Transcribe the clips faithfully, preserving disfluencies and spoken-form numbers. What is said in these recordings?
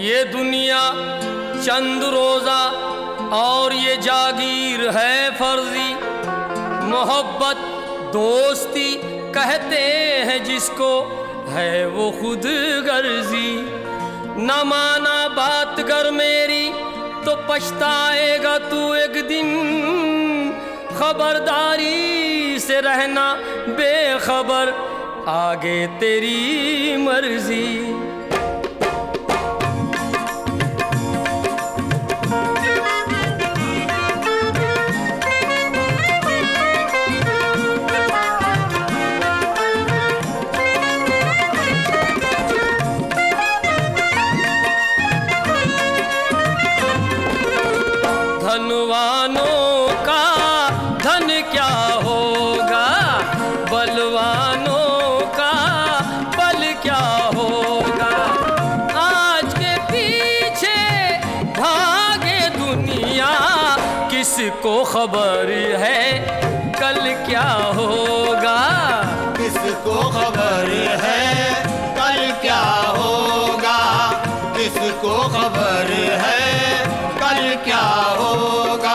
ये दुनिया चंद रोजा और ये जागीर है फर्जी। मोहब्बत दोस्ती कहते हैं जिसको, है वो खुद गर्जी। न माना बात कर मेरी तो पछताएगा तू एक दिन। खबरदारी से रहना बेखबर, आगे तेरी मर्जी। धनवानों का धन क्या होगा, बलवानों का बल क्या होगा। आज के पीछे भागे दुनिया, किसको खबर है कल क्या होगा। किसको खबर है कल क्या होगा, किसको खबर है कल क्या होगा।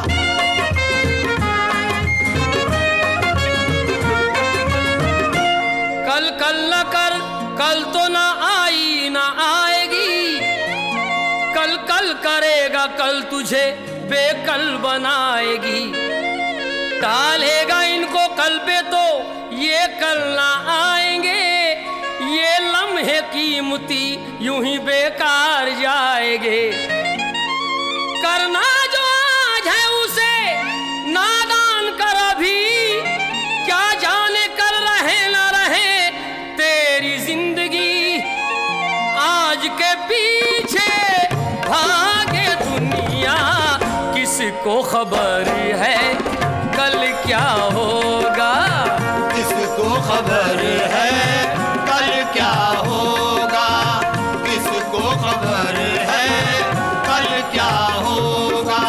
कल कल न कर, कल तो ना आई ना आएगी। कल कल करेगा कल तुझे बेकल बनाएगी। टालेगा इनको कल पे तो ये कल ना आएंगे। ये लम्हे कीमती यूं ही बेकार जाएंगे। करना जो आज है उसे नादान कर अभी, क्या जाने कर रहे न रहे तेरी जिंदगी। आज के पीछे भागे दुनिया, किसको खबर है कल क्या होगा। किसको खबर है कल क्या होगा, किसको खबर है कल क्या होगा।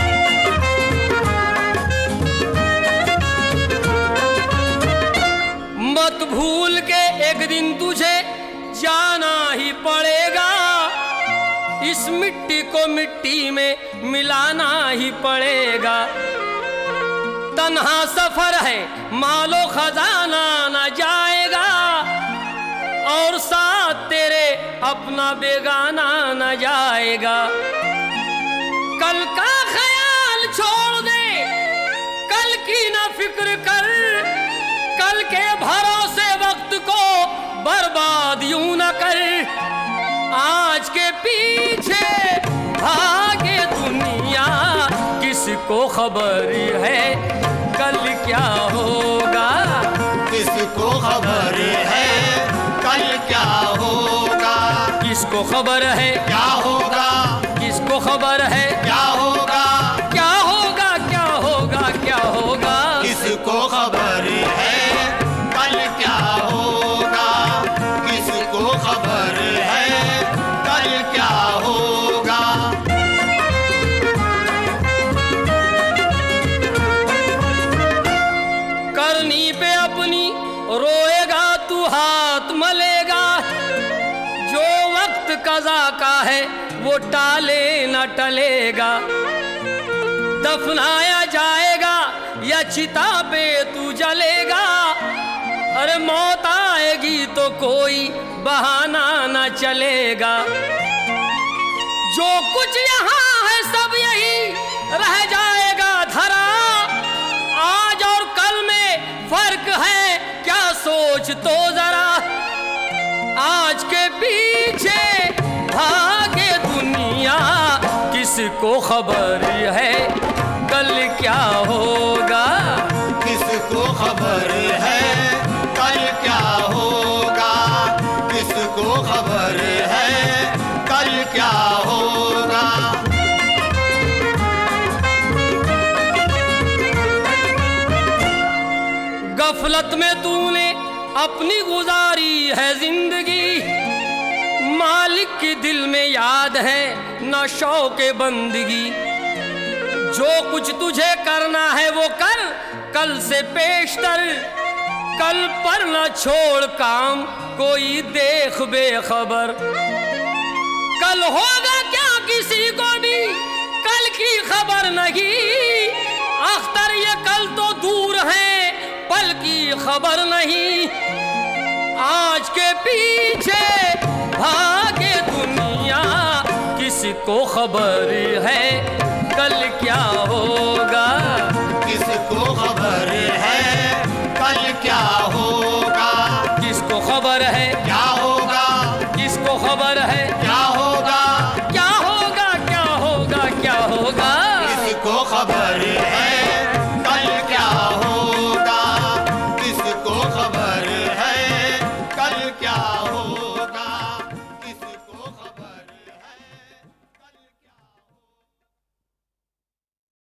मत भूल के एक दिन तुझे जाना ही पड़ेगा। इस मिट्टी को मिट्टी में मिलाना ही पड़ेगा। तन्हा सफर है मालो खजाना न जाएगा, और साथ तेरे अपना बेगाना न जाएगा। कल का ख्याल छोड़ दे, कल की न फिक्र कर। कल के भरोसे वक्त को बर्बाद यूं न कर। आज के पीछे भागे दुनिया, किसको खबर है कल क्या होगा। किसको खबर है कल क्या होगा, किसको खबर है क्या होगा, किसको खबर है क्या होगा, क्या होगा क्या होगा क्या होगा। किसको खबर है कल क्या होगा, किसको खबर है कल क्या होगा। करनी पे अपनी रोएगा तू हाथ मलेगा। जो वक्त कज़ा का है वो टाले न टलेगा। दफनाया जाएगा या चिता पे तू जलेगा। अरे मौत आएगी तो कोई बहाना न चलेगा। जो कुछ यहाँ है सब यही रह जाएगा धरा। आज और कल में फर्क है क्या सोच तो जरा। आज के पीछे भागे दुनिया, किसको खबर है कल क्या होगा। किसको खबर है कल क्या होगा, किसको खबर है कल क्या होगा। गफलत में तूने अपनी गुजारी है जिंदगी। मालिक की दिल में याद है न शौक़ बंदगी। जो कुछ तुझे करना है वो कर कल से पेशतर। कल पर न छोड़ काम कोई देख बेखबर। कल होगा क्या किसी को भी कल की खबर नहीं। अख्तर ये कल तो दूर है, पल की खबर नहीं। आज के पीछे भागे दुनिया, किसको खबर है कल क्या होगा।